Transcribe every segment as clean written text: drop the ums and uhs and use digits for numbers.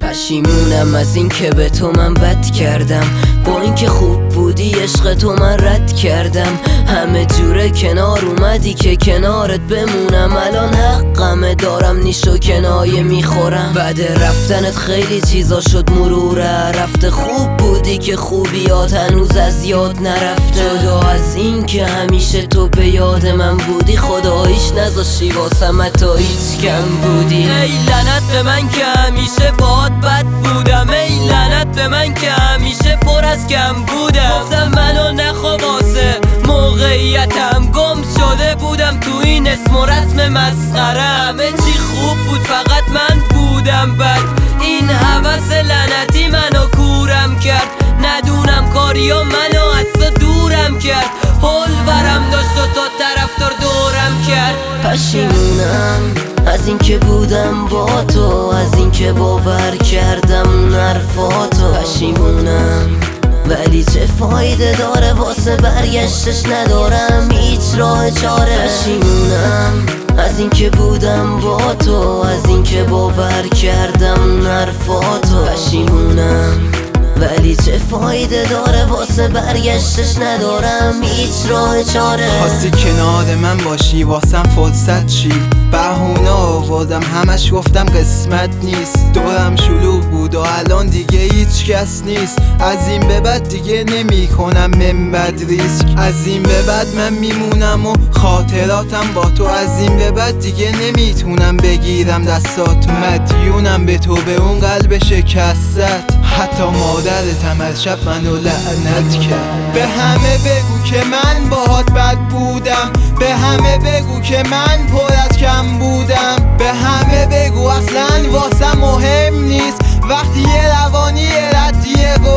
پشیمونم از این که به تو من بد کردم، با اینکه خوب بودی عشق تو من رد کردم. همه جوره کنار اومدی که کنارت بمونم، الان حقمه دارم نیش و کنایه میخورم. بعد رفتنت خیلی چیزا شد مروره رفته، خوب بودی که خوبیات هنوز از یاد نرفته. جدا از این که همیشه تو به یاد من بودی، خداییش نذاشتی واسم تا هیچ کم بودی. ای لعنت به من که همیشه باهات بد بودم، ای لعنت به من که همیشه پر از کم بودم. گفتم منو نخوا واسه موقعیتم، گم شده بودم تو این اسم و رسم مسخره. همه چی خوب بود فقط من بودم بد، این هوس لعنتی منو کورم کرد. ندونم کاریا منو از تو دورم کرد، حال برم داشت و تا طرفدار دورم کرد. پشیمونم از این که بودم با تو، از این که باور کردم اون حرفاتو. پشیمونم ولی چه فایده داره، واسه برگشتش ندارم هیچ راه چاره. پشیمونم از این که بودم با تو، از این که باور کردم اون حرفاتو. پشیمونم ولی چه فایده داره، واسه برگشتش ندارم هیچ راه چاره. خواستی کنار من باشی واسم فرصت چی، بهونه آوردم همش گفتم قسمت نیست. دورم شلوغ بود و الان دیگه هیچ کس نیست. از این به بعد دیگه نمی کنم من بد ریسک، از این به بعد من میمونم و خاطراتم با تو. از این به بعد دیگه نمیتونم بگیرم دستات، مدیونم به تو به اون قلب شکستت. حتی مادرتم از شب منو لعنت کرد. به همه بگو که من باهات بد بودم، به همه بگو که من پر از کم بودم، به همه بگو اصلا واسه مهم نیست وقتی یه روانی یه ردی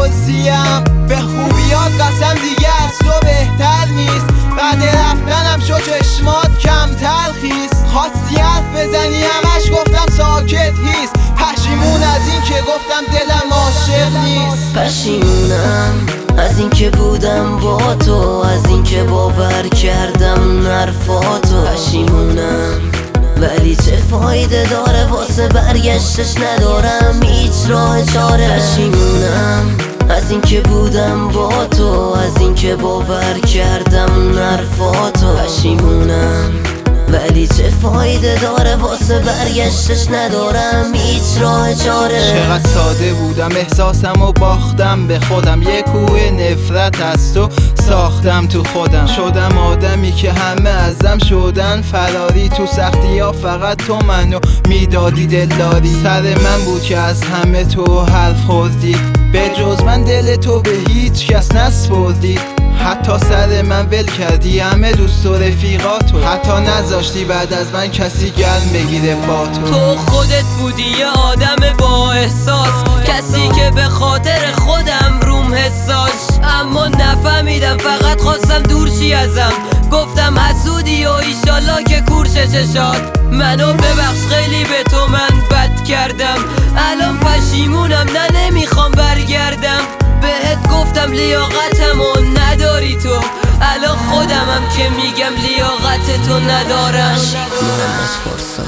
گلسیم. به خوبیات قسم دیگه از تو بهتر نیست، بعد رفتنم شو چشمات کم تلخیست. خواستی حرف بزنی همش گفتم ساکت هیست، پشیمون از این که گفتم دلم عاشق نیست. پشیمونم از این که بودم با تو، از این که باور کردم اون حرفاتو. پشیمونم ولی چه فایده داره، واسه برگشتش ندارم هیچ راه چاره. پشیمونم از این که بودم با تو، از این که باور کردم اون حرفاتو. پشیمونم ولی چه فایده داره، واسه برگشتش ندارم هیچ راه چاره. چقدر ساده بودم احساسم و باختم به خودم، یه کوه نفرت از تو ساختم تو خودم. شدم آدمی که همه ازم شدن فراری، تو سختی ها فقط تو منو میدادی دلداری. سر من بود که از همه تو حرف خوردی، به جز من دل تو به هیچ کس نسپردی. حتی سر من ول کردی همه دوست و رفیقاتو، حتی نذاشتی بعد از من کسی گرم بگیره با تو. تو خودت بودی یه آدم با احساس، کسی که به خاطر خودم روم حساس. اما نفهمیدم فقط خواستم دور شی ازم، گفتم حسودی و ایشالله که کورش چشات. منو ببخش خیلی به تو من بد کردم، الان پشیمونم نه نمیخوام برگردم. بهت گفتم لیاقتم و نداری تو، الان خودمم که میگم لیاقت تو ندارم. محمد پرسا،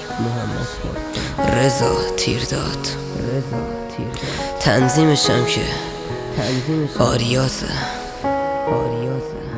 رضا تیرداد، تنظیمشم که آریازه.